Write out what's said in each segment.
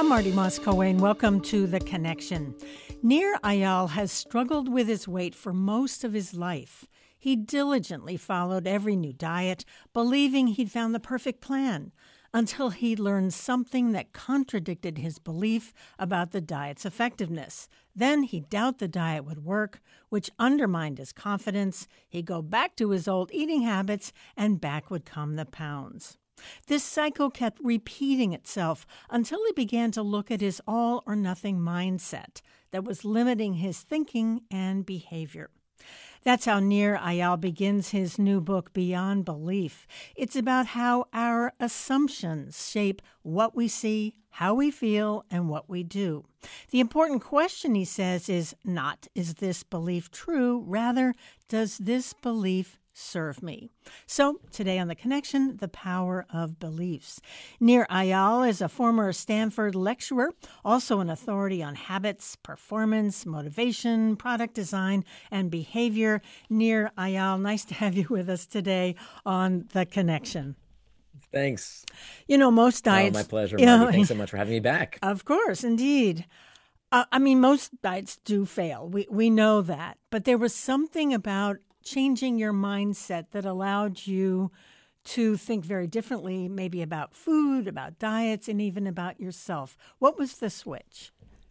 I'm Marty Moss-Coane. Welcome to The Connection. Nir Eyal has struggled with his weight for most of his life. He diligently followed every new diet, believing he'd found the perfect plan, until he learned something that contradicted his belief about the diet's effectiveness. Then he'd doubt the diet would work, which undermined his confidence. He'd go back to his old eating habits, and back would come the pounds. This cycle kept repeating itself until he began to look at his all-or-nothing mindset that was limiting his thinking and behavior. That's how Nir Eyal begins his new book, Beyond Belief. It's about how our assumptions shape what we see, how we feel, and what we do. The important question, he says, is not, is this belief true? Rather, does this belief serve me? So today on The Connection, the power of beliefs. Nir Eyal is a former Stanford lecturer, also an authority on habits, performance, motivation, product design, and behavior. Nir Eyal, nice to have you with us today on The Connection. Thanks. You know, most diets... Oh, my pleasure, Marty. Thanks so much for having me back. Of course, indeed. Most diets do fail. We know that. But there was something about changing your mindset that allowed you to think very differently, maybe about food, about diets, and even about yourself. What was the switch?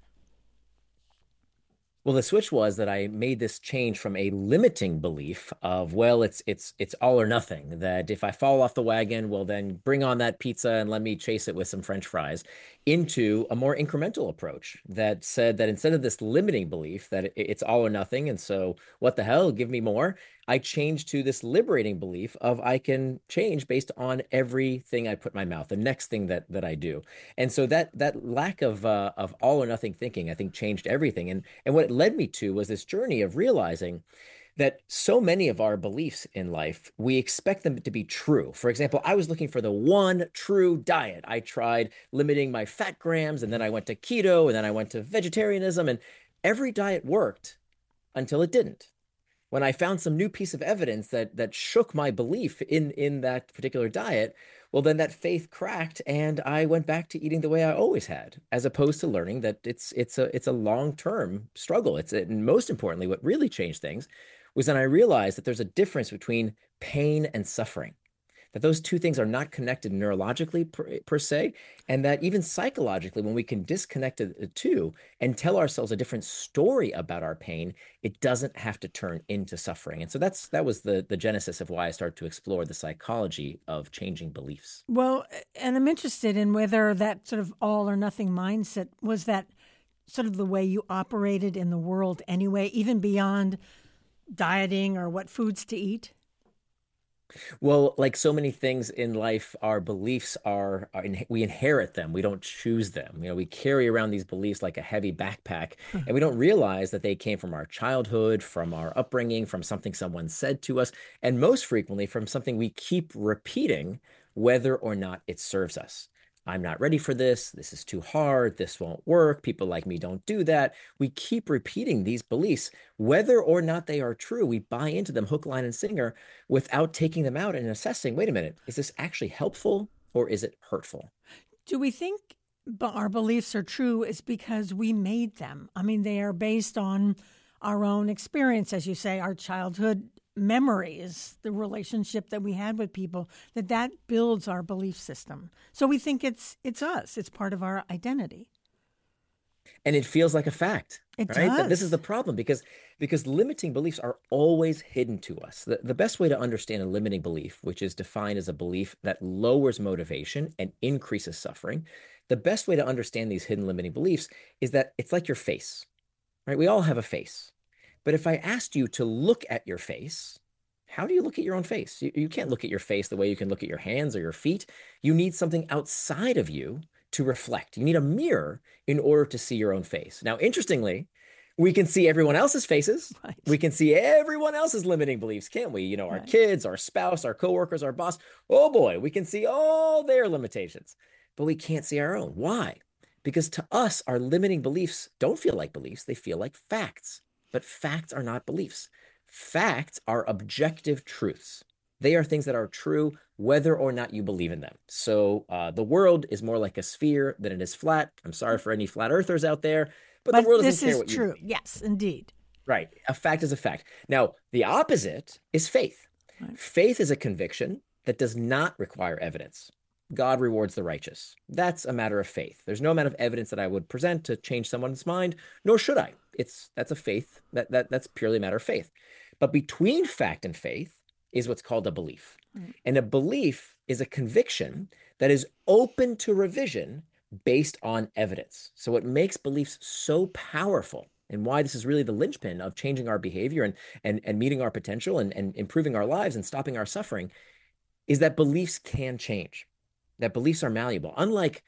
Well, the switch was that I made this change from a limiting belief of, well, it's all or nothing, that if I fall off the wagon, well, then bring on that pizza and let me chase it with some French fries, into a more incremental approach that said that instead of this limiting belief that it's all or nothing, and so what the hell, give me more, I changed to this liberating belief of I can change based on everything I put in my mouth, the next thing that I do. And so that lack of all or nothing thinking, I think, changed everything. And what it led me to was this journey of realizing that so many of our beliefs in life, we expect them to be true. For example, I was looking for the one true diet. I tried limiting my fat grams, and then I went to keto, and then I went to vegetarianism, and every diet worked until it didn't. When I found some new piece of evidence that shook my belief in that particular diet, well, then that faith cracked, and I went back to eating the way I always had, as opposed to learning that it's a long-term struggle. And most importantly, what really changed things was then I realized that there's a difference between pain and suffering, that those two things are not connected neurologically per se, and that even psychologically, when we can disconnect the two and tell ourselves a different story about our pain, it doesn't have to turn into suffering. And so that was the genesis of why I started to explore the psychology of changing beliefs. Well, and I'm interested in whether that sort of all or nothing mindset, was that sort of the way you operated in the world anyway, even beyond dieting or what foods to eat? Well, like so many things in life, our beliefs we inherit them. We don't choose them. We carry around these beliefs like a heavy backpack, and we don't realize that they came from our childhood, from our upbringing, from something someone said to us, and most frequently from something we keep repeating, whether or not it serves us. I'm not ready for this. This is too hard. This won't work. People like me don't do that. We keep repeating these beliefs, whether or not they are true. We buy into them hook, line, and sinker without taking them out and assessing, wait a minute, is this actually helpful or is it hurtful? Do we think our beliefs are true is because we made them? I mean, they are based on our own experience, as you say, our childhood memories, the relationship that we had with people, that builds our belief system. So we think it's us. It's part of our identity. And it feels like a fact. It right? does. This is the problem because limiting beliefs are always hidden to us. The best way to understand a limiting belief, which is defined as a belief that lowers motivation and increases suffering, the best way to understand these hidden limiting beliefs is that it's like your face, right? We all have a face. But if I asked you to look at your face, how do you look at your own face? You can't look at your face the way you can look at your hands or your feet. You need something outside of you to reflect. You need a mirror in order to see your own face. Now, interestingly, we can see everyone else's faces. Right. We can see everyone else's limiting beliefs, can't we? Our Right. kids, our spouse, our coworkers, our boss. Oh boy, we can see all their limitations, but we can't see our own. Why? Because to us, our limiting beliefs don't feel like beliefs. They feel like facts. But facts are not beliefs. Facts are objective truths. They are things that are true whether or not you believe in them. So the world is more like a sphere than it is flat. I'm sorry for any flat earthers out there, but the But world doesn't this care is what you true. believe. Yes, indeed. Right. A fact is a fact. Now, the opposite is faith. Right. Faith is a conviction that does not require evidence. God rewards the righteous. That's a matter of faith. There's no amount of evidence that I would present to change someone's mind, nor should I. That's a faith. That's purely a matter of faith. But between fact and faith is what's called a belief. Right. And a belief is a conviction that is open to revision based on evidence. So what makes beliefs so powerful and why this is really the linchpin of changing our behavior and meeting our potential and improving our lives and stopping our suffering is that beliefs can change, that beliefs are malleable. Unlike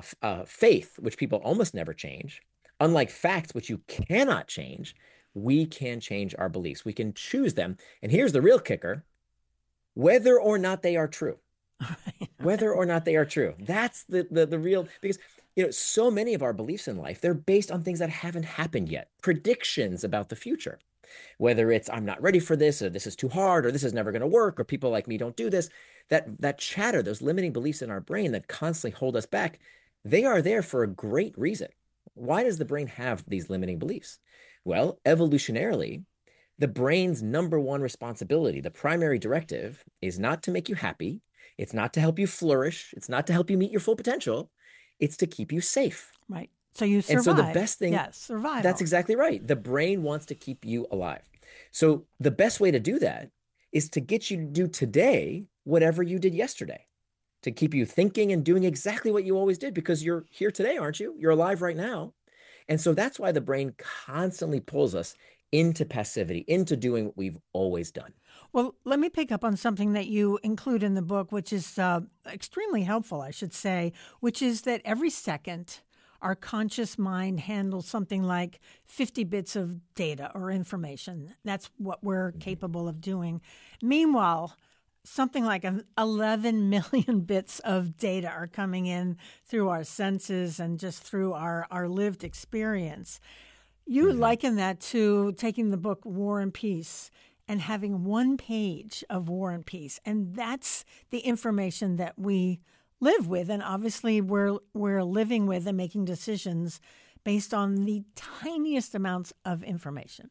faith, which people almost never change, unlike facts, which you cannot change, we can change our beliefs. We can choose them. And here's the real kicker, whether or not they are true. Whether or not they are true. That's the real, because so many of our beliefs in life, they're based on things that haven't happened yet, predictions about the future. Whether it's I'm not ready for this, or this is too hard, or this is never going to work, or people like me don't do this, that chatter, those limiting beliefs in our brain that constantly hold us back, they are there for a great reason. Why does the brain have these limiting beliefs? Well, evolutionarily, the brain's number one responsibility, the primary directive, is not to make you happy. It's not to help you flourish. It's not to help you meet your full potential. It's to keep you safe. Right. So you survive. And so the best thing, yes, survival. That's exactly right. The brain wants to keep you alive. So the best way to do that is to get you to do today whatever you did yesterday, to keep you thinking and doing exactly what you always did, because you're here today, aren't you? You're alive right now. And so that's why the brain constantly pulls us into passivity, into doing what we've always done. Well, let me pick up on something that you include in the book, which is extremely helpful, I should say, which is that every second our conscious mind handles something like 50 bits of data or information. That's what we're capable of doing. Meanwhile, something like 11 million bits of data are coming in through our senses and just through our lived experience. You liken that to taking the book War and Peace and having one page of War and Peace. And that's the information that we live with. And obviously we're living with and making decisions based on the tiniest amounts of information.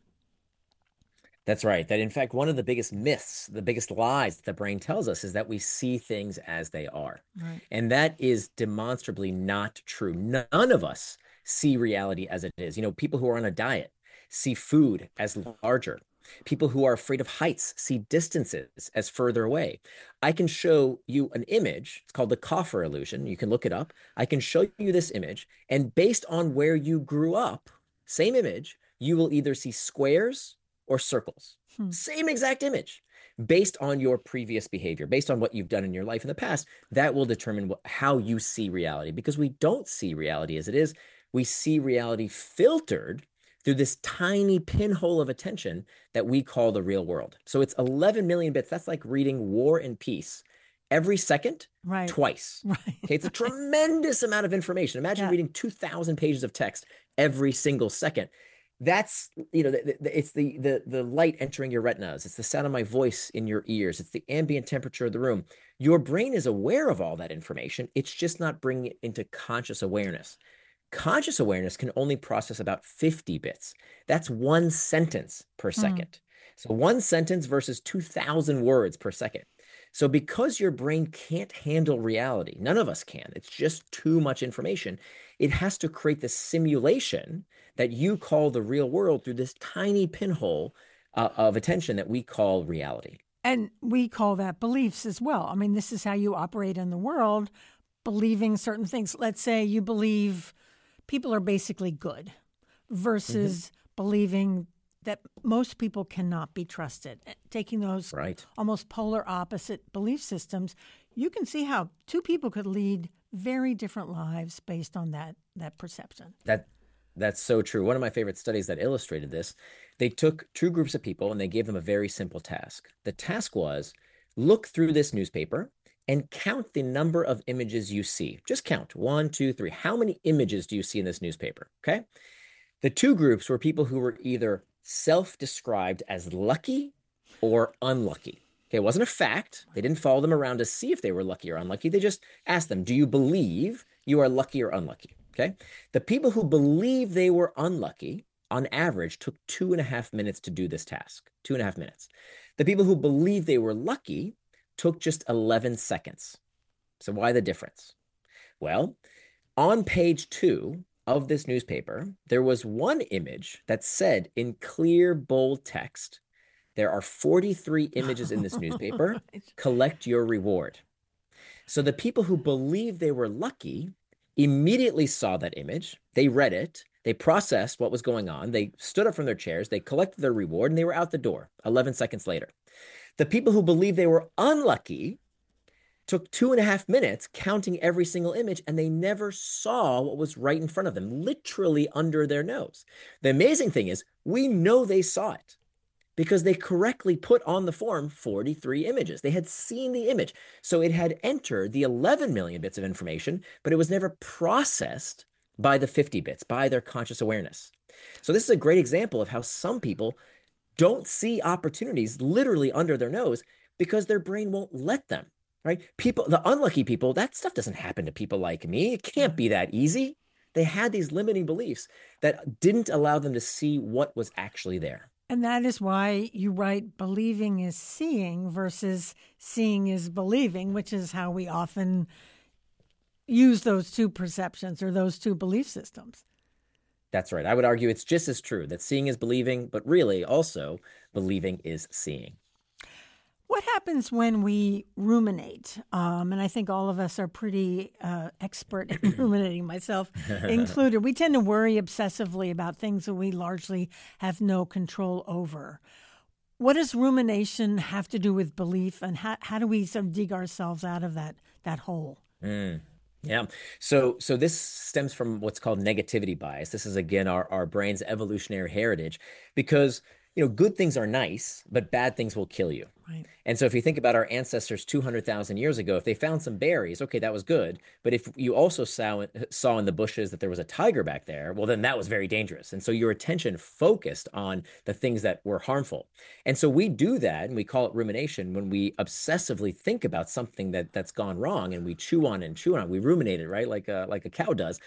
That's right. That in fact, one of the biggest myths, the biggest lies that the brain tells us is that we see things as they are. Right. And that is demonstrably not true. None of us see reality as it is. People who are on a diet see food as larger. People who are afraid of heights see distances as further away. I can show you an image. It's called the Coffer illusion. You can look it up. I can show you this image, and based on where you grew up, same image, you will either see squares or circles. Same exact image. Based on your previous behavior, based on what you've done in your life in the past, that will determine how you see reality, because we don't see reality as it is. We see reality filtered through this tiny pinhole of attention that we call the real world. So it's 11 million bits. That's like reading War and Peace every second, right, twice. Right. Okay, it's a tremendous amount of information. Imagine reading 2,000 pages of text every single second. That's, it's the light entering your retinas. It's the sound of my voice in your ears. It's the ambient temperature of the room. Your brain is aware of all that information. It's just not bringing it into conscious awareness. Conscious awareness can only process about 50 bits. That's one sentence per second. So one sentence versus 2,000 words per second. So because your brain can't handle reality, none of us can, it's just too much information, it has to create this simulation that you call the real world through this tiny pinhole of attention that we call reality. And we call that beliefs as well. I mean, this is how you operate in the world, believing certain things. Let's say you believe people are basically good versus believing that most people cannot be trusted. Taking those almost polar opposite belief systems, you can see how two people could lead very different lives based on that perception. That's so true. One of my favorite studies that illustrated this, they took two groups of people and they gave them a very simple task. The task was, look through this newspaper and count the number of images you see. Just count 1, 2, 3. How many images do you see in this newspaper? Okay. The two groups were people who were either self-described as lucky or unlucky. Okay, it wasn't a fact. They didn't follow them around to see if they were lucky or unlucky. They just asked them, do you believe you are lucky or unlucky? Okay. The people who believe they were unlucky, on average, took 2.5 minutes to do this task. 2.5 minutes. The people who believe they were lucky took just 11 seconds. So why the difference? Well, on page 2 of this newspaper, there was one image that said in clear, bold text, there are 43 images in this newspaper. Collect your reward. So the people who believed they were lucky immediately saw that image. They read it. They processed what was going on. They stood up from their chairs. They collected their reward and they were out the door 11 seconds later. The people who believed they were unlucky took 2.5 minutes counting every single image, and they never saw what was right in front of them, literally under their nose. The amazing thing is, we know they saw it because they correctly put on the form 43 images. They had seen the image. So it had entered the 11 million bits of information, but it was never processed by the 50 bits, by their conscious awareness. So this is a great example of how some people don't see opportunities literally under their nose because their brain won't let them. Right? People, the unlucky people, that stuff doesn't happen to people like me. It can't be that easy. They had these limiting beliefs that didn't allow them to see what was actually there. And that is why you write believing is seeing versus seeing is believing, which is how we often use those two perceptions or those two belief systems. That's right. I would argue it's just as true that seeing is believing, but really also believing is seeing. What happens when we ruminate? And I think all of us are pretty expert in ruminating, myself included. We tend to worry obsessively about things that we largely have no control over. What does rumination have to do with belief, and how do we sort of dig ourselves out of that hole? Yeah. So this stems from what's called negativity bias. This is, again, our brain's evolutionary heritage, because good things are nice, but bad things will kill you. Right. And so if you think about our ancestors 200,000 years ago, if they found some berries, okay, that was good. But if you also saw in the bushes that there was a tiger back there, well, then that was very dangerous. And so your attention focused on the things that were harmful. And so we do that, and we call it rumination, when we obsessively think about something that's gone wrong, and we chew on and chew on it. We ruminate it, right? Like a cow does.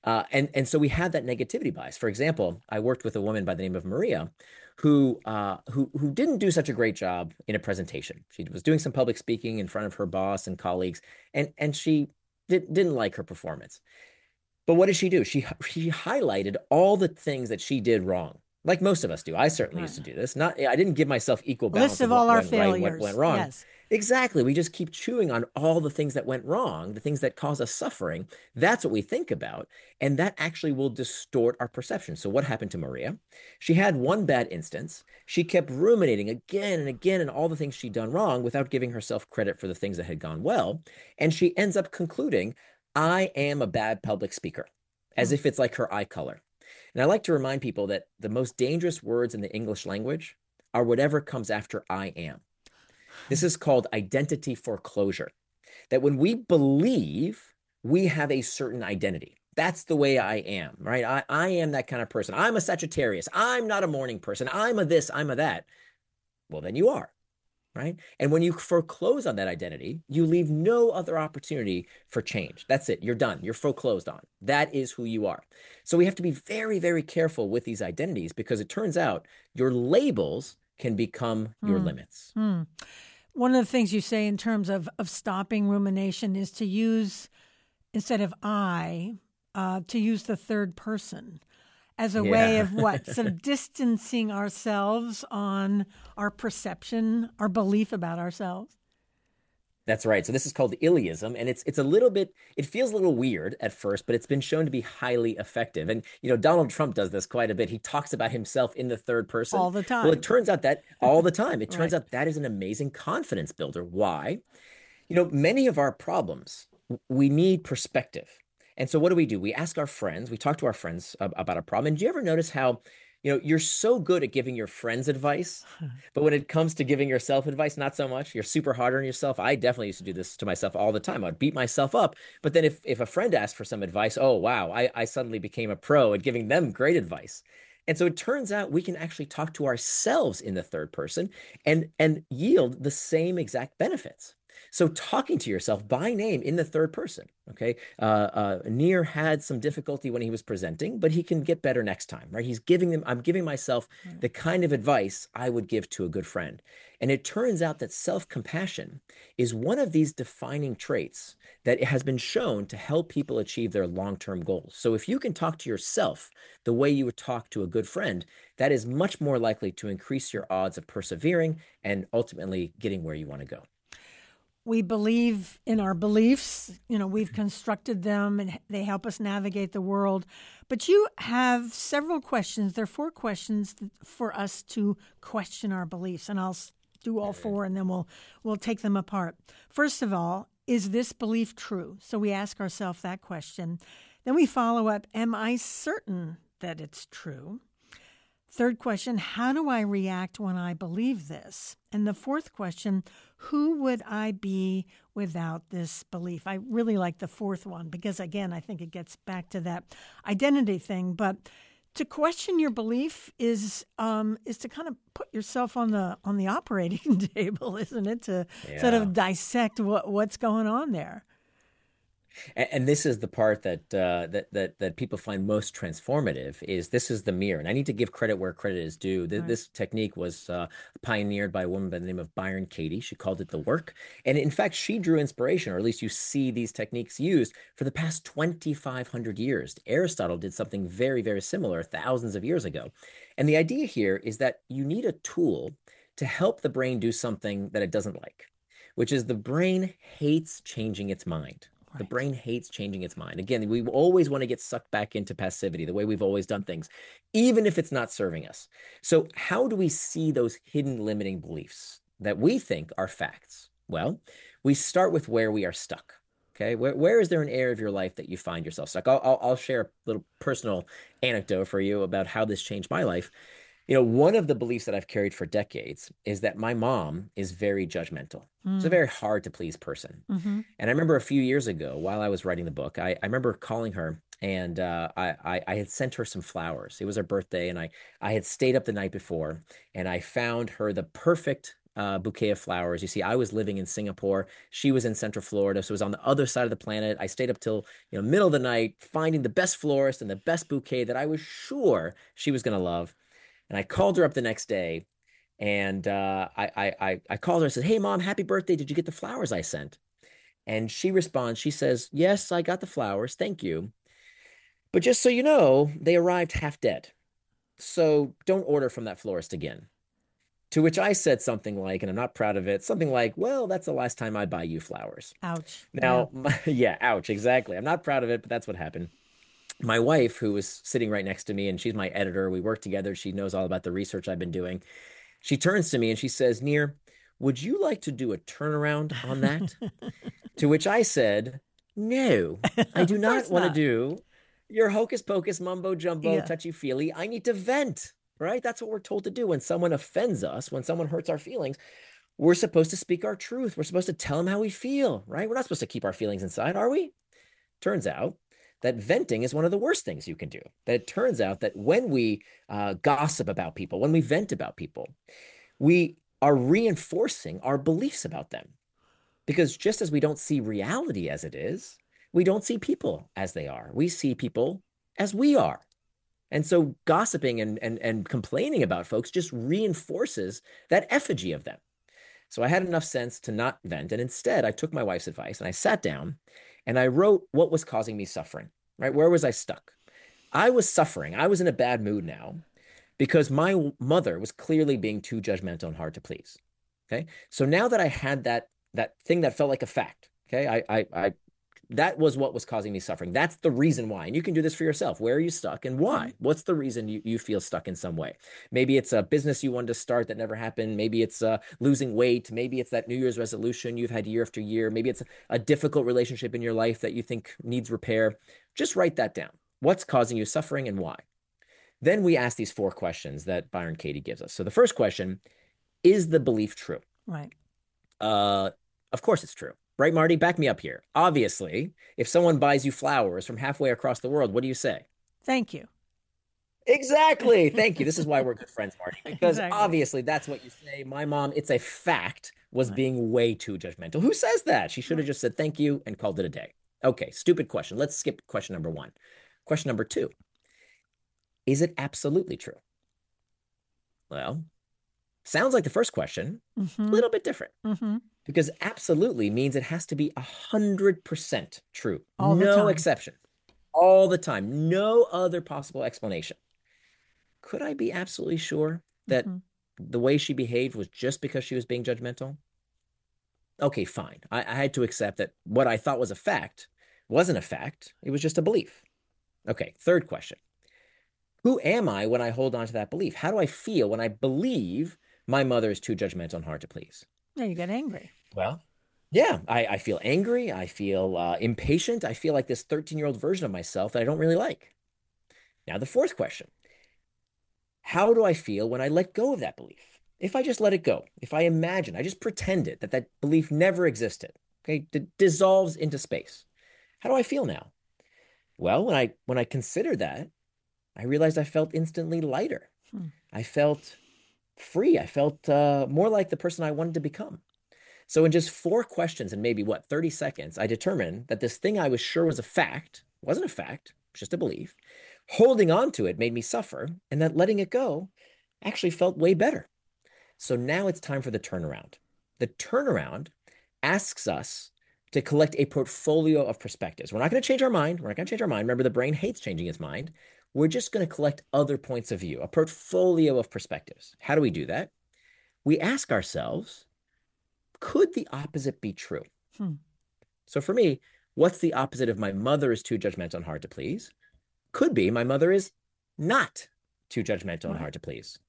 And so we have that negativity bias. For example, I worked with a woman by the name of Maria who didn't do such a great job in a presentation. She was doing some public speaking in front of her boss and colleagues, and she didn't like her performance. But what did she do? She highlighted all the things that she did wrong, like most of us do. I certainly used to do this. I didn't give myself equal balance List of all our failures. Right, what went wrong. Yes. Exactly. We just keep chewing on all the things that went wrong, the things that cause us suffering. That's what we think about. And that actually will distort our perception. So what happened to Maria? She had one bad instance. She kept ruminating again and again on all the things she'd done wrong without giving herself credit for the things that had gone well. And she ends up concluding, I am a bad public speaker, as if it's like her eye color. And I like to remind people that the most dangerous words in the English language are whatever comes after I am. This is called identity foreclosure. That when we believe we have a certain identity, that's the way I am, right? I am that kind of person. I'm a Sagittarius. I'm not a morning person. I'm a this, I'm a that. Well, then you are, right? And when you foreclose on that identity, you leave no other opportunity for change. That's it. You're done. You're foreclosed on. That is who you are. So we have to be very, very careful with these identities, because it turns out your labels can become your limits. One of the things you say in terms of stopping rumination is to use, instead of I, to use the third person as a way of what? Sort of distancing ourselves on our perception, our belief about ourselves. That's right. So this is called Iliism, and it's a little bit, it feels a little weird at first, but it's been shown to be highly effective. And, Donald Trump does this quite a bit. He talks about himself in the third person. All the time. Well, it turns out that all the time, it turns out that is an amazing confidence builder. Why? Many of our problems, we need perspective. And so what do? We ask our friends, we talk to our friends about a problem. And do you ever notice how you're so good at giving your friends advice, but when it comes to giving yourself advice, not so much. You're super hard on yourself. I definitely used to do this to myself all the time. I'd beat myself up. But then if a friend asked for some advice, oh, wow, I suddenly became a pro at giving them great advice. And so it turns out we can actually talk to ourselves in the third person and yield the same exact benefits. So talking to yourself by name in the third person, okay? Nir had some difficulty when he was presenting, but he can get better next time, right? I'm giving myself the kind of advice I would give to a good friend. And it turns out that self-compassion is one of these defining traits that has been shown to help people achieve their long-term goals. So if you can talk to yourself the way you would talk to a good friend, that is much more likely to increase your odds of persevering and ultimately getting where you want to go. We believe in our beliefs. We've constructed them and they help us navigate the world. But you have several questions. There are 4 questions for us to question our beliefs. And I'll do all 4 and then we'll take them apart. First of all, is this belief true? So we ask ourselves that question. Then we follow up, am I certain that it's true? Third question, how do I react when I believe this? And the fourth question, who would I be without this belief? I really like the fourth one because, again, I think it gets back to that identity thing. But to question your belief is to kind of put yourself on the operating table, isn't it? To sort of dissect what's going on there. And this is the part that people find most transformative. This is the mirror, and I need to give credit where credit is due. This technique was pioneered by a woman by the name of Byron Katie. She called it the work, and in fact, she drew inspiration, or at least you see these techniques used for the past 2,500 years. Aristotle did something very, very similar thousands of years ago, and the idea here is that you need a tool to help the brain do something that it doesn't like, which is the brain hates changing its mind. The brain hates changing its mind. Again, we always want to get sucked back into passivity, the way we've always done things, even if it's not serving us. So how do we see those hidden limiting beliefs that we think are facts? Well, we start with where we are stuck. Okay, where is there an area of your life that you find yourself stuck? I'll share a little personal anecdote for you about how this changed my life. One of the beliefs that I've carried for decades is that my mom is very judgmental. She's a very hard to please person. Mm-hmm. And I remember a few years ago, while I was writing the book, I remember calling her and I had sent her some flowers. It was her birthday, and I had stayed up the night before, and I found her the perfect bouquet of flowers. You see, I was living in Singapore. She was in Central Florida, so it was on the other side of the planet. I stayed up till middle of the night, finding the best florist and the best bouquet that I was sure she was going to love. And I called her up the next day, and I called her and said, "Hey, Mom, happy birthday. Did you get the flowers I sent?" And she responds, she says, "Yes, I got the flowers. Thank you. But just so you know, they arrived half dead. So don't order from that florist again." To which I said something like, and I'm not proud of it, something like, "Well, that's the last time I buy you flowers." Ouch. Now, yeah, ouch, exactly. I'm not proud of it, but that's what happened. My wife, who was sitting right next to me, and she's my editor, we work together. She knows all about the research I've been doing. She turns to me and she says, "Nir, would you like to do a turnaround on that?" To which I said, "No, I do not want to do your hocus pocus, mumbo jumbo, touchy feely. I need to vent, right? That's what we're told to do. When someone offends us, when someone hurts our feelings, we're supposed to speak our truth. We're supposed to tell them how we feel, right? We're not supposed to keep our feelings inside, are we?" Turns out that venting is one of the worst things you can do. That it turns out that when we gossip about people, when we vent about people, we are reinforcing our beliefs about them. Because just as we don't see reality as it is, we don't see people as they are. We see people as we are. And so gossiping and complaining about folks just reinforces that effigy of them. So I had enough sense to not vent. And instead, I took my wife's advice and I sat down and I wrote what was causing me suffering, right? Where was I stuck? I was suffering. I was in a bad mood now because my mother was clearly being too judgmental and hard to please. Okay. So now that I had that thing that felt like a fact, okay, that was what was causing me suffering. That's the reason why. And you can do this for yourself. Where are you stuck and why? What's the reason you feel stuck in some way? Maybe it's a business you wanted to start that never happened. Maybe it's losing weight. Maybe it's that New Year's resolution you've had year after year. Maybe it's a difficult relationship in your life that you think needs repair. Just write that down. What's causing you suffering and why? Then we ask these 4 questions that Byron Katie gives us. So the first question, is the belief true? Right. Of course it's true. Right, Marty? Back me up here. Obviously, if someone buys you flowers from halfway across the world, what do you say? Thank you. Exactly. Thank you. This is why we're good friends, Marty, because Exactly. obviously that's what you say. My mom, it's a fact, was Right. being way too judgmental. Who says that? She should have Right. just said thank you and called it a day. Okay, stupid question. Let's skip question number one. Question number two, is it absolutely true? Well, sounds like the first question, a Mm-hmm. little bit different Mm-hmm. because absolutely means it has to be 100% true. All the No time. exception. All the time. No other possible explanation. Could I be absolutely sure that Mm-hmm. the way she behaved was just because she was being judgmental? Okay, fine. I had to accept that what I thought was a fact wasn't a fact. It was just a belief. Okay, third question. Who am I when I hold on to that belief? How do I feel when I believe my mother is too judgmental and hard to please? Yeah, you get angry. Well, yeah, I feel angry. I feel impatient. I feel like this 13-year-old version of myself that I don't really like. Now, the fourth question. How do I feel when I let go of that belief? If I just let it go, if I imagine, I just pretended that that belief never existed, okay, dissolves into space. How do I feel now? Well, when I considered that, I realized I felt instantly lighter. Hmm. I felt free. I felt more like the person I wanted to become. So in just four questions and maybe what, 30 seconds, I determined that this thing I was sure was a fact wasn't a fact, just a belief. Holding on to it made me suffer, and that letting it go actually felt way better. So now it's time for the turnaround. The turnaround asks us to collect a portfolio of perspectives. We're not going to change our mind. We're not going to change our mind. Remember, the brain hates changing its mind. We're just going to collect other points of view, a portfolio of perspectives. How do we do that? We ask ourselves, could the opposite be true? Hmm. So for me, what's the opposite of my mother is too judgmental and hard to please? Could be my mother is not too judgmental and Right. hard to please.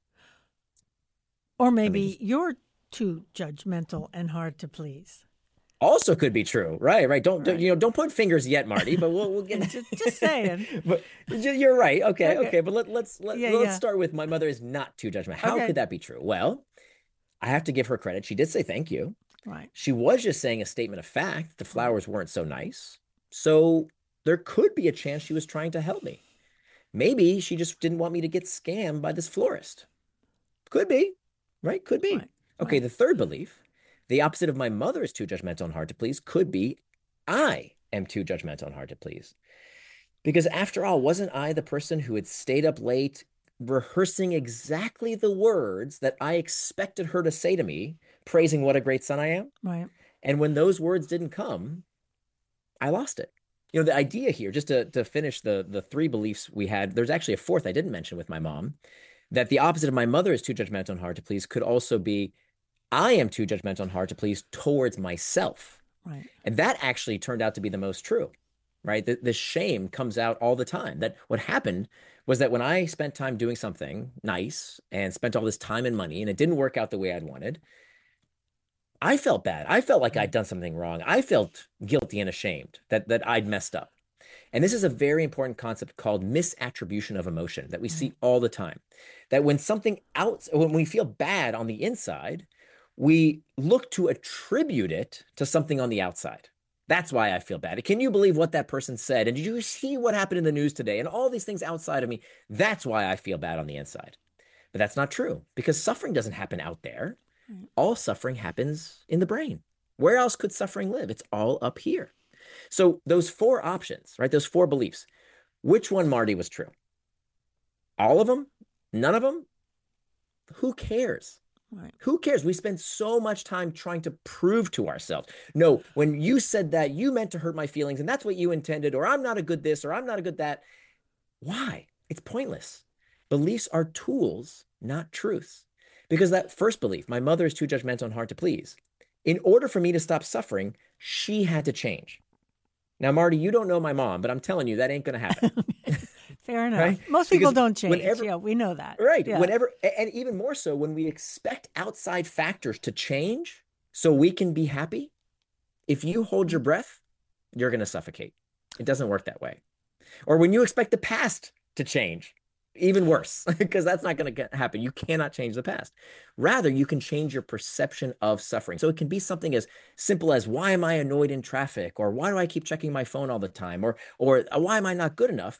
Or I mean, maybe just you're too judgmental and hard to please. also could be true. Right, right. Right. Don't point fingers yet, Marty, but we'll get Just saying. but you're right. Okay, Okay. okay, but let's Yeah. start with my mother is not too judgmental. How Okay. could that be true? Well, I have to give her credit. She did say thank you. Right. She was just saying a statement of fact. The flowers weren't so nice. So there could be a chance she was trying to help me. Maybe she just didn't want me to get scammed by this florist. Could be, right? Could be. Right. Okay, Right. the third belief, the opposite of my mother is too judgmental and hard to please, could be I am too judgmental and hard to please. Because after all, wasn't I the person who had stayed up late rehearsing exactly the words that I expected her to say to me, praising what a great son I am? Right. And when those words didn't come, I lost it. The idea here, just to finish the three beliefs we had, there's actually a fourth I didn't mention with my mom, that the opposite of my mother is too judgmental and hard to please could also be I am too judgmental and hard to please towards myself. Right. And that actually turned out to be the most true, right? The shame comes out all the time. That what happened was that when I spent time doing something nice and spent all this time and money and it didn't work out the way I'd wanted, I felt bad. I felt like I'd done something wrong. I felt guilty and ashamed that I'd messed up. And this is a very important concept called misattribution of emotion that we Right. see all the time. That when we feel bad on the inside, we look to attribute it to something on the outside. That's why I feel bad. Can you believe what that person said? And did you see what happened in the news today? And all these things outside of me. That's why I feel bad on the inside. But that's not true because suffering doesn't happen out there. Right. All suffering happens in the brain. Where else could suffering live? It's all up here. So those four options, right? Those four beliefs. Which one, Marty, was true? All of them? None of them? Who cares? Right. Who cares? We spend so much time trying to prove to ourselves. No, when you said that, you meant to hurt my feelings, and that's what you intended, or I'm not a good this, or I'm not a good that. Why? It's pointless. Beliefs are tools, not truths. Because that first belief, my mother is too judgmental and hard to please, in order for me to stop suffering, she had to change. Now, Marty, you don't know my mom, but I'm telling you that ain't going to happen, Fair enough. right? Most people Because don't change. whenever, Yeah, we know that. right, Yeah. and even more so when we expect outside factors to change so we can be happy, if you hold your breath, you're going to suffocate. It doesn't work that way. Or when you expect the past to change, even worse, because that's not going to happen. You cannot change the past. Rather, you can change your perception of suffering. So it can be something as simple as why am I annoyed in traffic, or why do I keep checking my phone all the time, or why am I not good enough?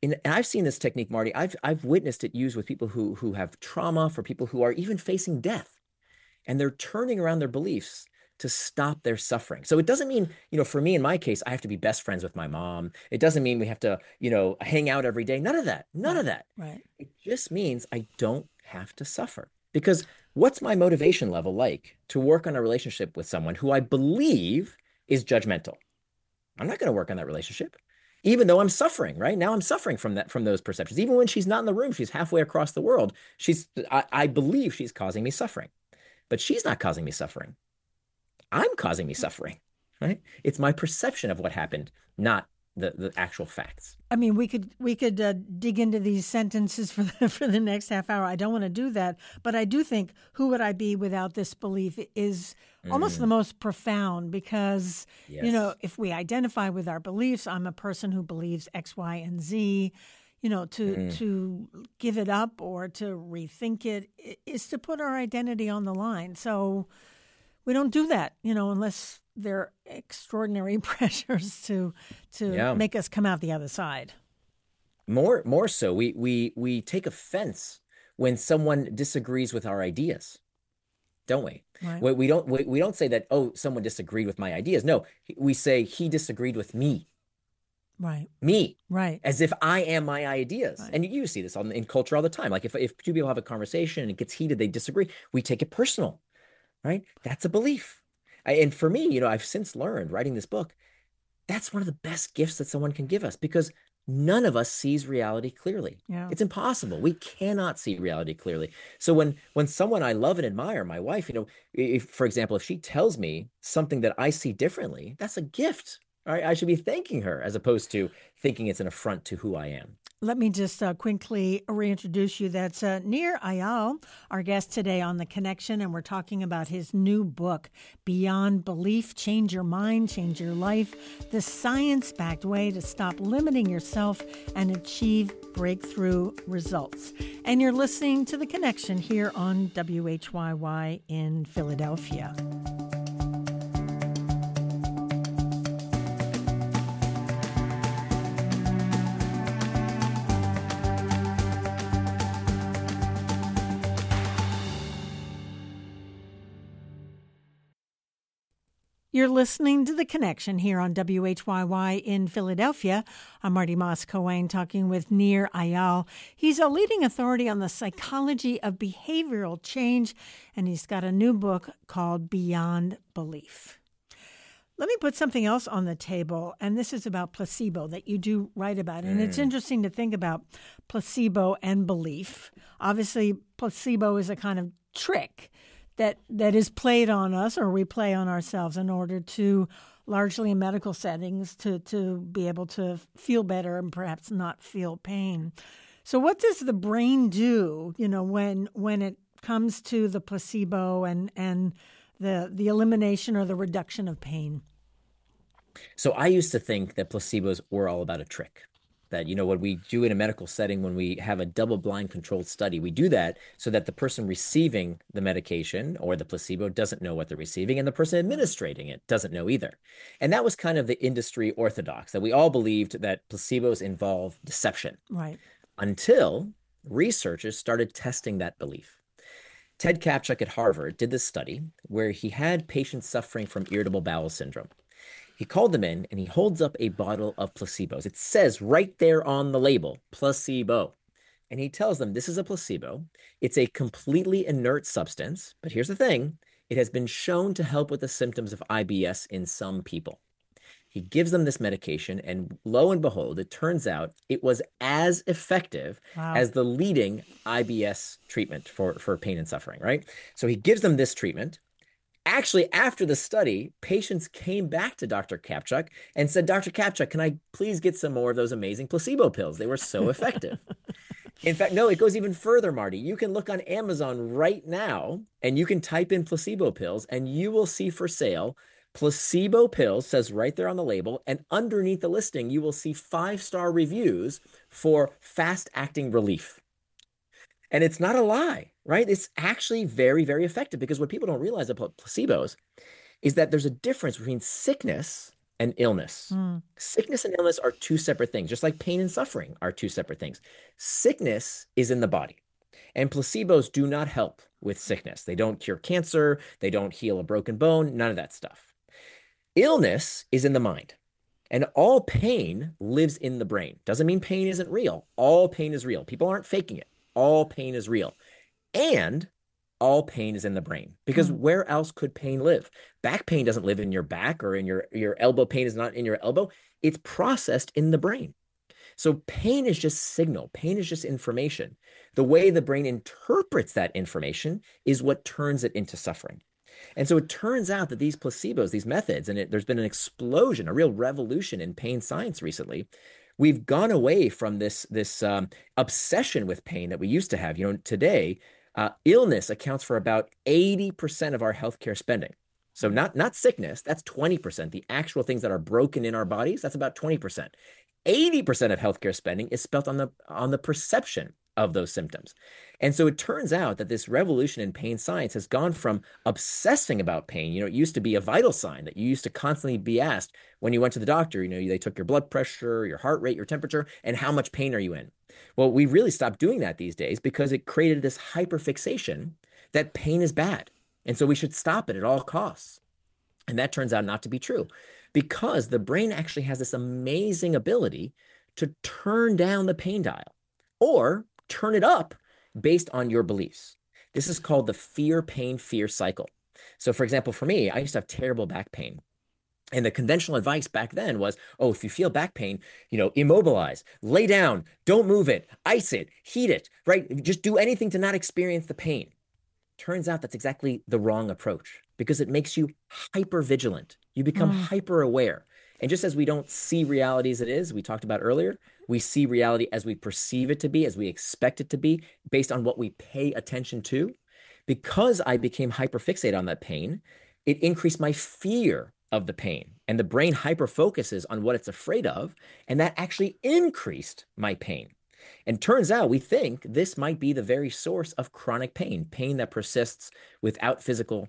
and I've seen this technique, Marty. I've witnessed it used with people who have trauma, for people who are even facing death, and they're turning around their beliefs to stop their suffering. So it doesn't mean, for me, in my case, I have to be best friends with my mom. It doesn't mean we have to, hang out every day. None of that. None of that. Right. It just means I don't have to suffer. Because what's my motivation level like to work on a relationship with someone who I believe is judgmental? I'm not going to work on that relationship, even though I'm suffering, right? Now I'm suffering from those perceptions. Even when she's not in the room, she's halfway across the world. I believe she's causing me suffering, but she's not causing me suffering. I'm causing me suffering, right? It's my perception of what happened, not the actual facts. I mean, we could dig into these sentences for the next half hour. I don't want to do that, but I do think "Who would I be without this belief" is almost the most profound, because Yes. if we identify with our beliefs, I'm a person who believes X, Y, and Z. To give it up or to rethink it is to put our identity on the line. So we don't do that, unless there are extraordinary pressures to Yeah. make us come out the other side. More so, we take offense when someone disagrees with our ideas, don't we? Right. We don't say that, oh, someone disagreed with my ideas. No, we say he disagreed with me. Right. Me, Right. as if I am my ideas. Right. And you see this in culture all the time. Like if two people have a conversation and it gets heated, they disagree, we take it personal, right? That's a belief. And for me, I've since learned, writing this book, that's one of the best gifts that someone can give us, because none of us sees reality clearly. Yeah. It's impossible. We cannot see reality clearly. So when someone I love and admire, my wife, if, for example, if she tells me something that I see differently, that's a gift. All right, I should be thanking her, as opposed to thinking it's an affront to who I am. Let me just quickly reintroduce you. That's Nir Eyal, our guest today on The Connection, and we're talking about his new book, Beyond Belief: Change Your Mind, Change Your Life, the science-backed way to stop limiting yourself and achieve breakthrough results. And you're listening to The Connection here on WHYY in Philadelphia. You're listening to The Connection here on WHYY in Philadelphia. I'm Marty Moss-Coane talking with Nir Eyal. He's a leading authority on the psychology of behavioral change, and he's got a new book called Beyond Belief. Let me put something else on the table, and this is about placebo that you do write about. And it's interesting to think about placebo and belief. Obviously, placebo is a kind of trick that is played on us, or we play on ourselves, in order to, largely in medical settings, to be able to feel better and perhaps not feel pain. So what does the brain do, when it comes to the placebo and the elimination or the reduction of pain? So I used to think that placebos were all about a trick. That, what we do in a medical setting, when we have a double-blind controlled study, we do that so that the person receiving the medication or the placebo doesn't know what they're receiving, and the person administrating it doesn't know either. And that was kind of the industry orthodox, that we all believed that placebos involve deception. Right. Until researchers started testing that belief. Ted Kaptchuk at Harvard did this study where he had patients suffering from irritable bowel syndrome. He called them in and he holds up a bottle of placebos. It says right there on the label, placebo. And he tells them this is a placebo. It's a completely inert substance. But here's the thing. It has been shown to help with the symptoms of IBS in some people. He gives them this medication, and lo and behold, it turns out it was as effective as the leading IBS treatment for pain and suffering, right? So he gives them this treatment. Actually, after the study, patients came back to Dr. Kaptchuk and said, Dr. Kaptchuk, can I please get some more of those amazing placebo pills? They were so effective. In fact, no, it goes even further, Marty. You can look on Amazon right now and you can type in placebo pills and you will see for sale placebo pills, says right there on the label. And underneath the listing, you will see 5-star reviews for fast-acting relief. And it's not a lie, right? It's actually very, very effective, because what people don't realize about placebos is that there's a difference between sickness and illness. Sickness and illness are two separate things, just like pain and suffering are two separate things. Sickness is in the body, and placebos do not help with sickness. They don't cure cancer, they don't heal a broken bone, none of that stuff. Illness is in the mind. And all pain lives in the brain. Doesn't mean pain isn't real. All pain is real. People aren't faking it. All pain is real. And all pain is in the brain, because where else could pain live? Back pain doesn't live in your back, or in your elbow pain is not in your elbow. It's processed in the brain. So pain is just signal. Pain is just information. The way the brain interprets that information is what turns it into suffering. And so it turns out that these placebos, these methods, and there's been an explosion, a real revolution in pain science recently. We've gone away from this obsession with pain that we used to have. Today, illness accounts for about 80% of our healthcare spending. So not sickness, that's 20%. The actual things that are broken in our bodies, that's about 20%. 80% of healthcare spending is spent on the perception of those symptoms. And so it turns out that this revolution in pain science has gone from obsessing about pain. It used to be a vital sign that you used to constantly be asked when you went to the doctor. They took your blood pressure, your heart rate, your temperature, and how much pain are you in? Well, we really stopped doing that these days because it created this hyperfixation that pain is bad. And so we should stop it at all costs. And that turns out not to be true, because the brain actually has this amazing ability to turn down the pain dial or turn it up based on your beliefs. This is called the fear, pain, fear cycle. So for example, for me, I used to have terrible back pain. And the conventional advice back then was, if you feel back pain, immobilize, lay down, don't move it, ice it, heat it, right? Just do anything to not experience the pain. Turns out that's exactly the wrong approach, because it makes you hyper vigilant. You become hyper aware. And just as we don't see reality as it is, we talked about earlier, we see reality as we perceive it to be, as we expect it to be, based on what we pay attention to. Because I became hyperfixated on that pain, it increased my fear of the pain. And the brain hyperfocuses on what it's afraid of, and that actually increased my pain. And turns out we think this might be the very source of chronic pain, pain that persists without a physical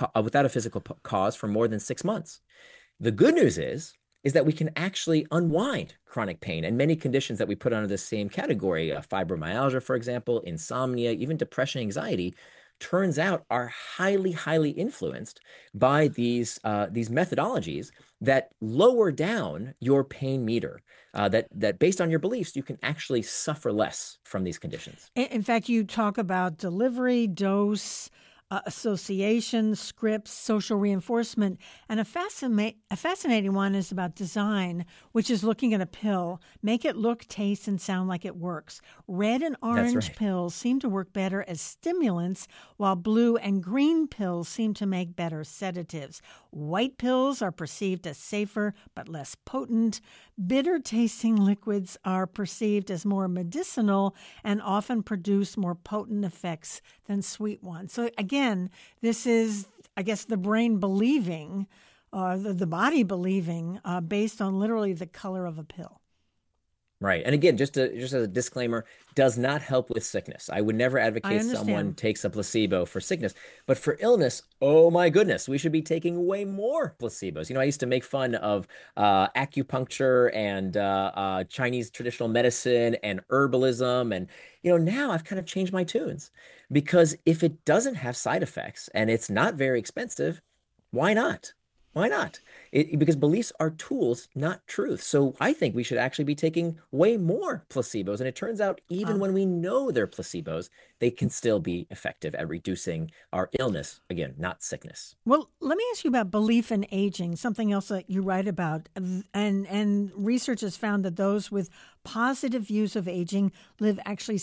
cause for more than 6 months. The good news is that we can actually unwind chronic pain, and many conditions that we put under the same category, fibromyalgia, for example, insomnia, even depression, anxiety, turns out are highly, highly influenced by these methodologies that lower down your pain meter, that based on your beliefs, you can actually suffer less from these conditions. In fact, you talk about delivery, dose, association, scripts, social reinforcement. And a fascinating one is about design, which is looking at a pill. Make it look, taste, and sound like it works. Red and orange pills seem to work better as stimulants, while blue and green pills seem to make better sedatives. White pills are perceived as safer but less potent. Bitter-tasting liquids are perceived as more medicinal and often produce more potent effects than sweet ones. So again, this is, I guess, the brain believing, the body believing, based on literally the color of a pill. Right. And again, just as a disclaimer, does not help with sickness. I would never advocate someone takes a placebo for sickness. But for illness, oh my goodness, we should be taking way more placebos. I used to make fun of acupuncture and Chinese traditional medicine and herbalism. And, now I've kind of changed my tunes, because if it doesn't have side effects and it's not very expensive, why not? Why not? Because beliefs are tools, not truth. So I think we should actually be taking way more placebos. And it turns out even when we know they're placebos, they can still be effective at reducing our illness. Again, not sickness. Well, let me ask you about belief in aging, something else that you write about. And research has found that those with positive views of aging live actually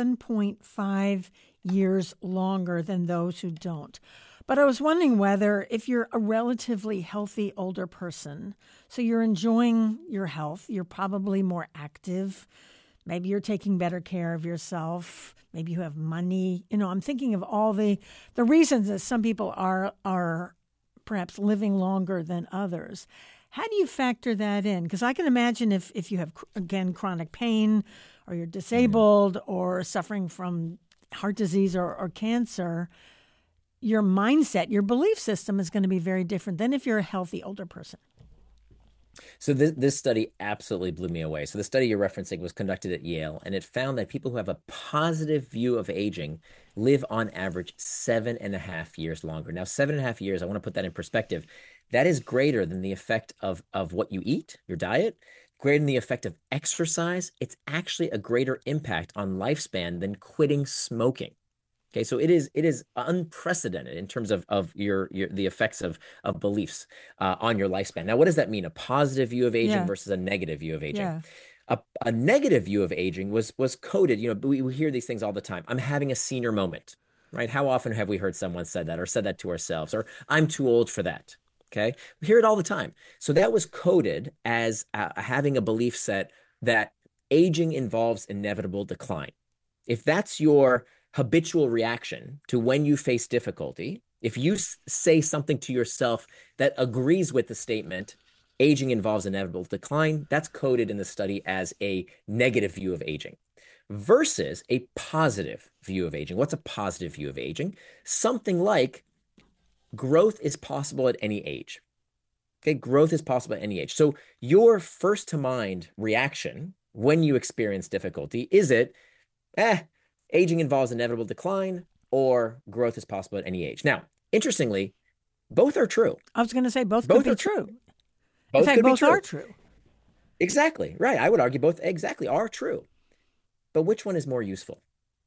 7.5 years longer than those who don't. But I was wondering whether, if you're a relatively healthy older person, so you're enjoying your health, you're probably more active, maybe you're taking better care of yourself, maybe you have money. I'm thinking of all the reasons that some people are perhaps living longer than others. How do you factor that in? Because I can imagine if you have, again, chronic pain, or you're disabled, or suffering from heart disease or cancer, your mindset, your belief system is going to be very different than if you're a healthy older person. So this study absolutely blew me away. So the study you're referencing was conducted at Yale, and it found that people who have a positive view of aging live on average 7.5 years longer. Now, 7.5 years, I want to put that in perspective. That is greater than the effect of what you eat, your diet, greater than the effect of exercise. It's actually a greater impact on lifespan than quitting smoking. Okay, so it is unprecedented in terms of your the effects of beliefs on your lifespan. Now, what does that mean? A positive view of aging Yeah, versus a negative view of aging. yeah. A negative view of aging was coded. We hear these things all the time. I'm having a senior moment, right? How often have we heard someone said that or said that to ourselves, or I'm too old for that? Okay, we hear it all the time. So that was coded as having a belief set that aging involves inevitable decline. If that's your habitual reaction to when you face difficulty, if you say something to yourself that agrees with the statement, aging involves inevitable decline, that's coded in the study as a negative view of aging versus a positive view of aging. What's a positive view of aging? Something like growth is possible at any age. Okay, growth is possible at any age. So your first to mind reaction when you experience difficulty, is it, eh, aging involves inevitable decline or growth is possible at any age? Now, interestingly, both are true. I was going to say both could Both be are true. true. In Both fact, could be both are true. true. Exactly. Right. I would argue both exactly are true. But which one is more useful?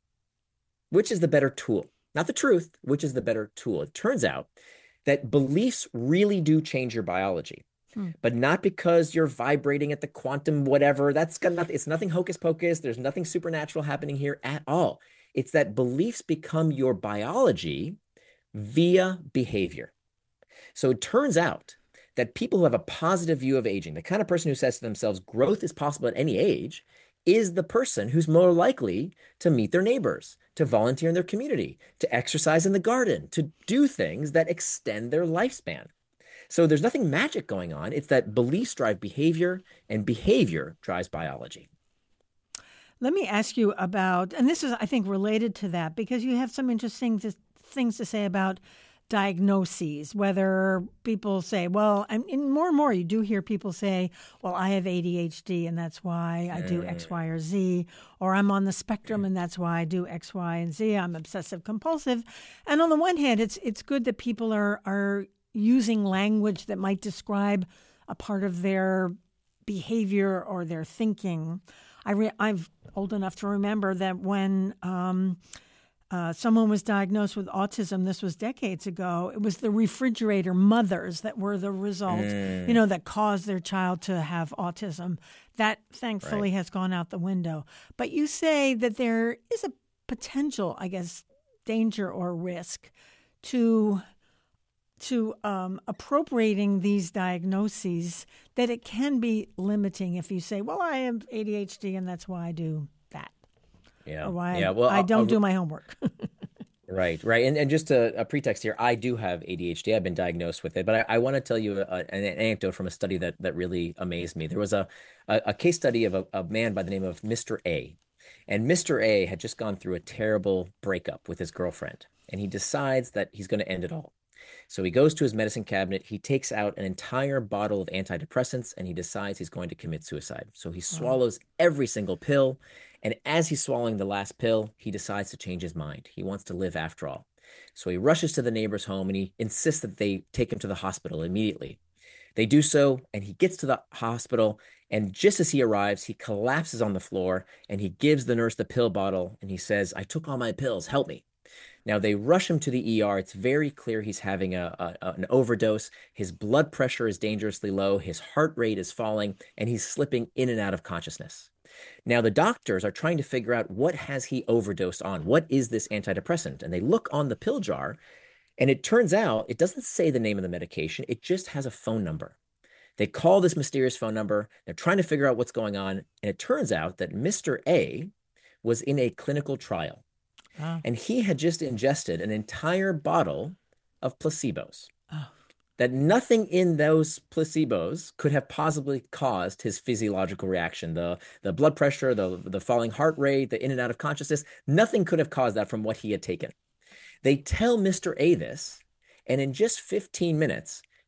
Which is the better tool? Not the truth, which is the better tool? It turns out that beliefs really do change your biology, Hmm. but not because you're vibrating at the quantum whatever. That's got nothing, it's nothing hocus pocus. There's nothing supernatural happening here at all. It's that beliefs become your biology via behavior. So it turns out that people who have a positive view of aging, the kind of person who says to themselves, growth is possible at any age, is the person who's more likely to meet their neighbors, to volunteer in their community, to exercise in the garden, to do things that extend their lifespan. So there's nothing magic going on. It's that beliefs drive behavior and behavior drives biology. Let me ask you about, and this is, I think, related to that because you have some interesting things to say about diagnoses, whether people say, well, and more and more you do hear people say, well, I have ADHD and that's why I do X, Y, or Z, or I'm on the spectrum and that's why I do X, Y, and Z. I'm obsessive compulsive. And on the one hand, it's good that people are using language that might describe a part of their behavior or their thinking. I'm old enough to remember that when someone was diagnosed with autism, this was decades ago, it was the refrigerator mothers that were the result, that caused their child to have autism. That thankfully has gone out the window. But you say that there is a potential, I guess, danger or risk to appropriating these diagnoses, that it can be limiting if you say, well, I have ADHD and that's why I do that. Yeah. Or why Yeah. Well, I don't do my homework. right. Right. And just a pretext here, I do have ADHD. I've been diagnosed with it, but I want to tell you an anecdote from a study that really amazed me. There was a case study of a man by the name of Mr. A. And Mr. A had just gone through a terrible breakup with his girlfriend, and he decides that he's going to end it all. So he goes to his medicine cabinet, he takes out an entire bottle of antidepressants, and he decides he's going to commit suicide. So he swallows every single pill. And as he's swallowing the last pill, he decides to change his mind. He wants to live after all. So he rushes to the neighbor's home and he insists that they take him to the hospital immediately. They do so, and he gets to the hospital. And just as he arrives, he collapses on the floor and he gives the nurse the pill bottle and he says, I took all my pills, help me. Now they rush him to the ER. It's very clear he's having an overdose. His blood pressure is dangerously low. His heart rate is falling, and he's slipping in and out of consciousness. Now the doctors are trying to figure out what has he overdosed on? What is this antidepressant? And they look on the pill jar, and it turns out it doesn't say the name of the medication. It just has a phone number. They call this mysterious phone number. They're trying to figure out what's going on. And it turns out that Mr. A was in a clinical trial. Oh. And he had just ingested an entire bottle of placebos. Oh. That nothing in those placebos could have possibly caused his physiological reaction. The blood pressure, the falling heart rate, the in and out of consciousness, nothing could have caused that from what he had taken. They tell Mr. A this, and in just 15 minutes,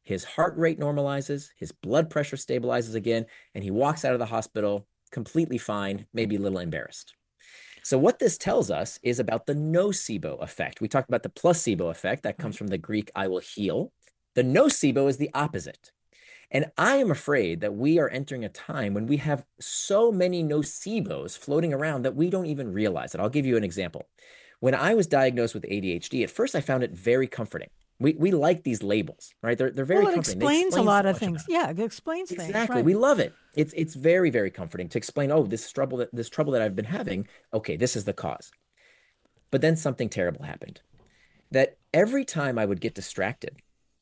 his heart rate normalizes, his blood pressure stabilizes again, and he walks out of the hospital completely fine, maybe a little embarrassed. So what this tells us is about the nocebo effect. We talked about the placebo effect. That comes from the Greek, I will heal. The nocebo is the opposite. And I am afraid that we are entering a time when we have so many nocebos floating around that we don't even realize it. I'll give you an example. When I was diagnosed with ADHD, at first I found it very comforting. We like these labels, right? They're very Well, it comforting. They explains a explain lot so of much things. about it. Yeah, it explains things. Exactly. Right. We love it. It's very, very comforting to explain, oh, this trouble that I've been having, okay, this is the cause. But then something terrible happened. That every time I would get distracted,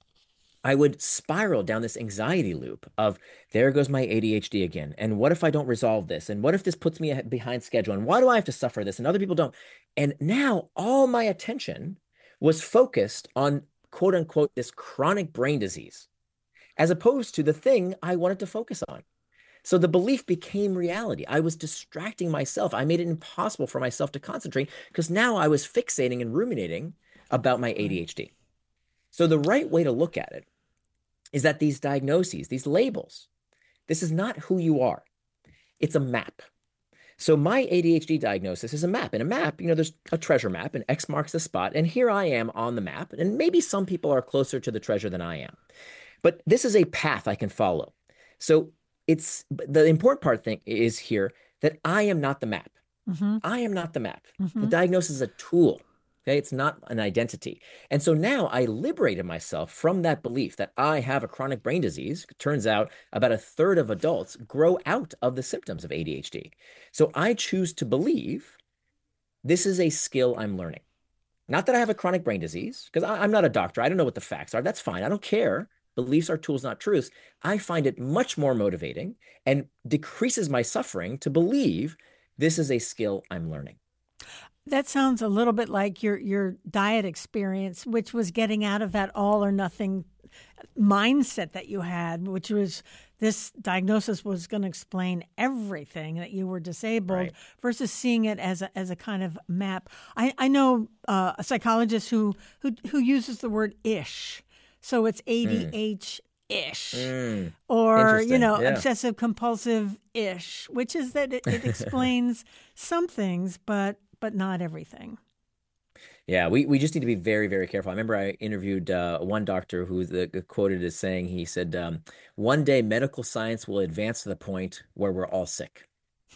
I would spiral down this anxiety loop of there goes my ADHD again. And what if I don't resolve this? And what if this puts me behind schedule? And why do I have to suffer this? And other people don't. And now all my attention was focused on quote unquote this chronic brain disease, as opposed to the thing I wanted to focus on. So the belief became reality. I was distracting myself. I made it impossible for myself to concentrate because now I was fixating and ruminating about my ADHD. So the right way to look at it is that these diagnoses, these labels, this is not who you are. It's a map. So my ADHD diagnosis is a map. In a map, there's a treasure map and X marks the spot. And here I am on the map. And maybe some people are closer to the treasure than I am. But this is a path I can follow. So the important part thing is here that I am not the map. Mm-hmm. I am not the map. Mm-hmm. The diagnosis is a tool. Okay, it's not an identity. And so now I liberated myself from that belief that I have a chronic brain disease. It turns out about a third of adults grow out of the symptoms of ADHD. So I choose to believe this is a skill I'm learning. Not that I have a chronic brain disease, because I'm not a doctor. I don't know what the facts are. That's fine. I don't care. Beliefs are tools, not truths. I find it much more motivating and decreases my suffering to believe this is a skill I'm learning. That sounds a little bit like your diet experience, which was getting out of that all or nothing mindset that you had, which was this diagnosis was going to explain everything, that you were disabled, Right. versus seeing it as a kind of map. I know a psychologist who uses the word ish. So it's ADH ish, or Yeah. obsessive compulsive ish, which is that it explains some things, but not everything. Yeah, we just need to be very, very careful. I remember I interviewed one doctor who quoted as saying, he said, one day medical science will advance to the point where we're all sick.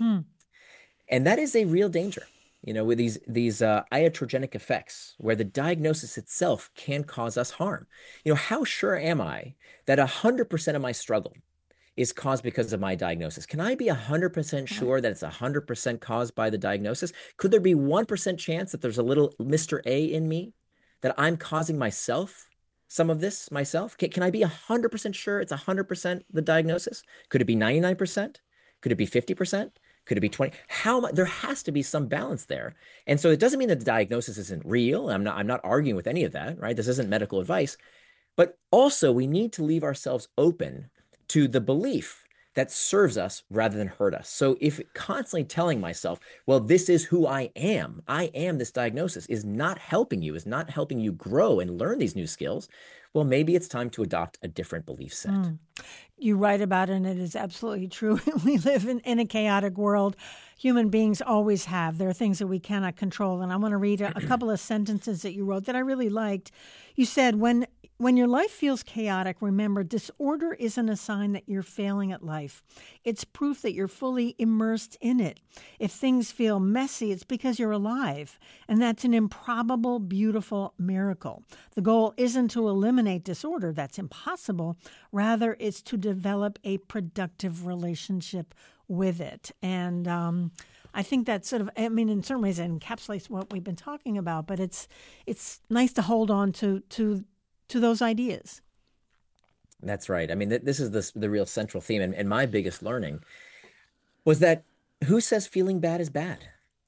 And that is a real danger, with these iatrogenic effects where the diagnosis itself can cause us harm. How sure am I that 100% of my struggle is caused because of my diagnosis? Can I be 100% sure that it's 100% caused by the diagnosis? Could there be 1% chance that there's a little Mr. A in me, that I'm causing myself some of this myself? Can I be 100% sure it's 100% the diagnosis? Could it be 99%? Could it be 50%? Could it be 20? There has to be some balance there. And so it doesn't mean that the diagnosis isn't real. I'm not arguing with any of that, right? This isn't medical advice. But also we need to leave ourselves open to the belief that serves us rather than hurt us. So if constantly telling myself, well, this is who I am this diagnosis, is not helping you grow and learn these new skills, well, maybe it's time to adopt a different belief set. You write about it, and it is absolutely true. We live in a chaotic world. Human beings always have. There are things that we cannot control. And I want to read a couple of sentences that you wrote that I really liked. You said, when your life feels chaotic, remember, disorder isn't a sign that you're failing at life. It's proof that you're fully immersed in it. If things feel messy, it's because you're alive. And that's an improbable, beautiful miracle. The goal isn't to eliminate disorder. That's impossible. Rather, it's to develop a productive relationship with it. And I think that sort of, in certain ways it encapsulates what we've been talking about, but it's nice to hold on to those ideas. That's right. This is the real central theme. And my biggest learning was that who says feeling bad is bad?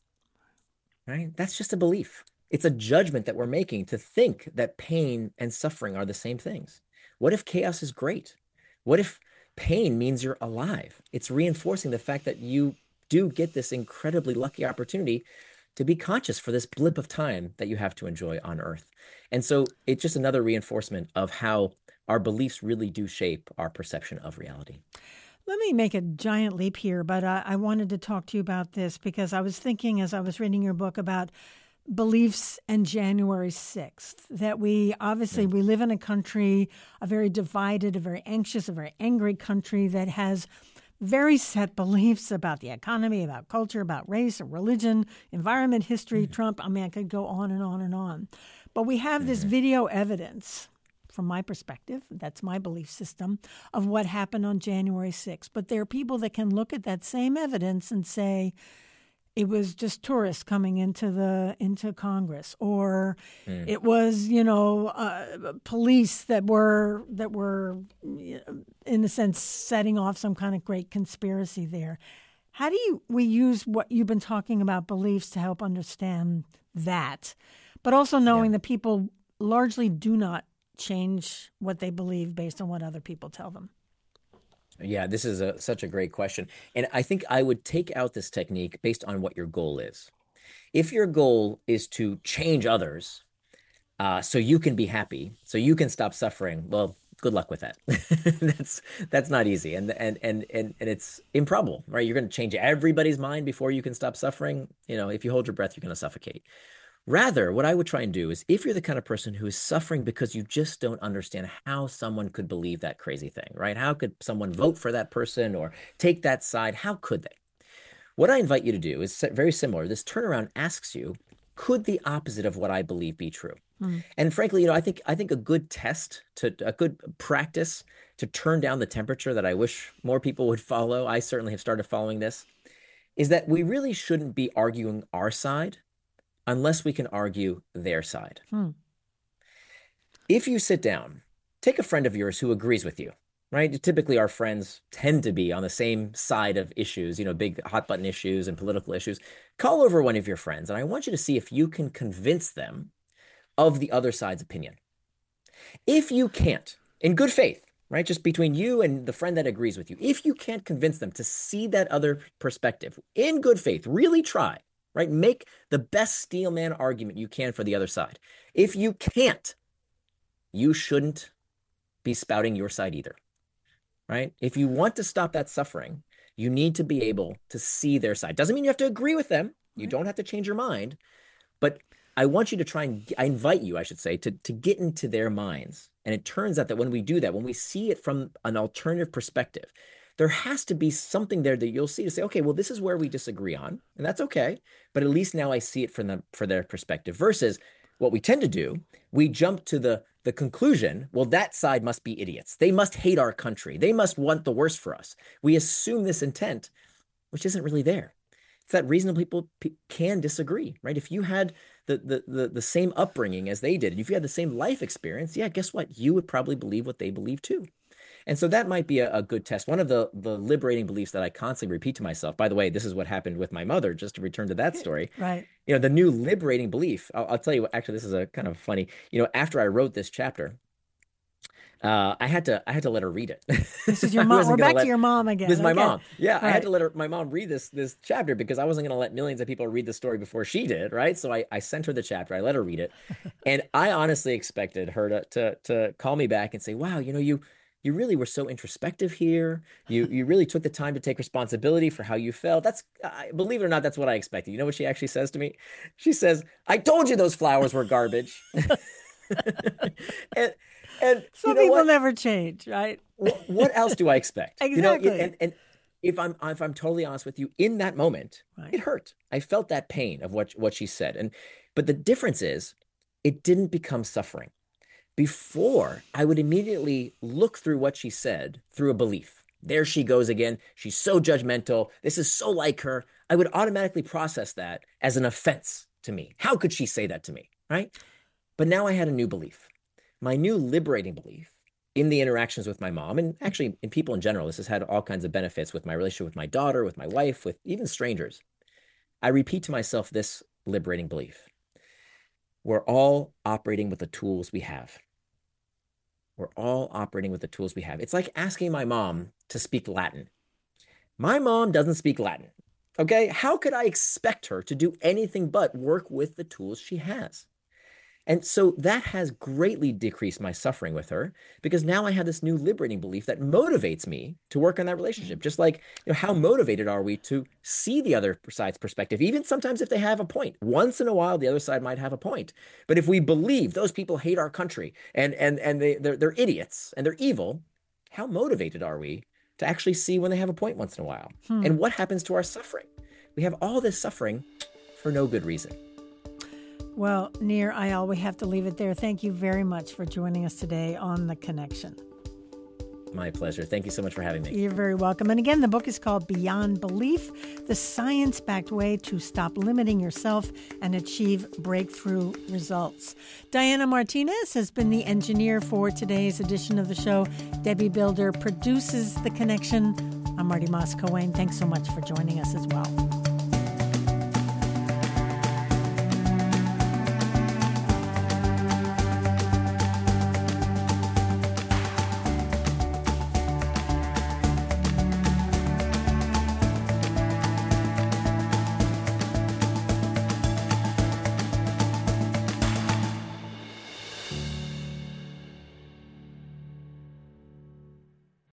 Right? That's just a belief. It's a judgment that we're making to think that pain and suffering are the same things. What if chaos is great? What if pain means you're alive? It's reinforcing the fact that you do get this incredibly lucky opportunity to be conscious for this blip of time that you have to enjoy on Earth. And so it's just another reinforcement of how our beliefs really do shape our perception of reality. Let me make a giant leap here, but I wanted to talk to you about this because I was thinking as I was reading your book about beliefs and January 6th, that we obviously we live in a country, a very divided, a very anxious, a very angry country that has very set beliefs about the economy, about culture, about race, religion, environment, history, Trump. I mean, I could go on and on and on. But we have this video evidence, from my perspective, that's my belief system, of what happened on January 6th. But there are people that can look at that same evidence and say, it was just tourists coming into Congress, or it was police that were in a sense setting off some kind of great conspiracy there. How do we use what you've been talking about, beliefs, to help understand that, but also knowing that people largely do not change what they believe based on what other people tell them? Yeah, this is such a great question. And I think I would take out this technique based on what your goal is. If your goal is to change others, so you can be happy, so you can stop suffering, well, good luck with that. That's not easy. And it's improbable, right? You're going to change everybody's mind before you can stop suffering. If you hold your breath, you're going to suffocate. Rather, what I would try and do is, if you're the kind of person who is suffering because you just don't understand how someone could believe that crazy thing, right? How could someone vote for that person or take that side? How could they? What I invite you to do is very similar. This turnaround asks you, could the opposite of what I believe be true? And frankly, I think a good a good practice to turn down the temperature that I wish more people would follow, I certainly have started following this, is that we really shouldn't be arguing our side unless we can argue their side. If you sit down, take a friend of yours who agrees with you, right? Typically, our friends tend to be on the same side of issues, big hot button issues and political issues. Call over one of your friends, and I want you to see if you can convince them of the other side's opinion. If you can't, in good faith, right, just between you and the friend that agrees with you, if you can't convince them to see that other perspective in good faith, really try, right? Make the best steel man argument you can for the other side. If you can't, you shouldn't be spouting your side either, right? If you want to stop that suffering, you need to be able to see their side. Doesn't mean you have to agree with them. You don't have to change your mind. But I want you to try and, I invite you, I should say, to get into their minds. And it turns out that when we do that, when we see it from an alternative perspective, there has to be something there that you'll see to say, okay, well, this is where we disagree on, and that's okay. But at least now I see it from them, for their perspective, versus what we tend to do, we jump to the conclusion, well, that side must be idiots. They must hate our country. They must want the worst for us. We assume this intent, which isn't really there. It's that reasonable people can disagree, right? If you had the same upbringing as they did, and if you had the same life experience, yeah, guess what? You would probably believe what they believe too. And so that might be a good test. One of the liberating beliefs that I constantly repeat to myself, by the way, this is what happened with my mother, just to return to that story. Right. The new liberating belief, I'll tell you, actually, this is a kind of funny, after I wrote this chapter, I had to let her read it. This is your mom. We're back to your mom again. This is my mom. Yeah, right. I had to let my mom read this chapter because I wasn't going to let millions of people read the story before she did, right? So I sent her the chapter. I let her read it, and I honestly expected her to call me back and say, "Wow, you really were so introspective here. You really took the time to take responsibility for how you felt." Believe it or not, that's what I expected. You know what she actually says to me? She says, "I told you those flowers were garbage." And some people never change, right? What else do I expect? Exactly. And if I'm totally honest with you, in that moment, It hurt. I felt that pain of what she said. But the difference is, it didn't become suffering. Before, I would immediately look through what she said through a belief. There she goes again. She's so judgmental. This is so like her. I would automatically process that as an offense to me. How could she say that to me, right? But now I had a new belief. My new liberating belief in the interactions with my mom, and actually in people in general, this has had all kinds of benefits with my relationship with my daughter, with my wife, with even strangers. I repeat to myself this liberating belief. We're all operating with the tools we have. We're all operating with the tools we have. It's like asking my mom to speak Latin. My mom doesn't speak Latin, okay? How could I expect her to do anything but work with the tools she has? And so that has greatly decreased my suffering with her because now I have this new liberating belief that motivates me to work on that relationship. Just like, how motivated are we to see the other side's perspective, even sometimes if they have a point. Once in a while, the other side might have a point. But if we believe those people hate our country and they're idiots and they're evil, how motivated are we to actually see when they have a point once in a while? And what happens to our suffering? We have all this suffering for no good reason. Well, Nir Eyal, we have to leave it there. Thank you very much for joining us today on The Connection. My pleasure. Thank you so much for having me. You're very welcome. And again, the book is called Beyond Belief, the science-backed way to stop limiting yourself and achieve breakthrough results. Diana Martinez has been the engineer for today's edition of the show. Debbie Builder produces The Connection. I'm Marty Moss-Coane. Thanks so much for joining us as well.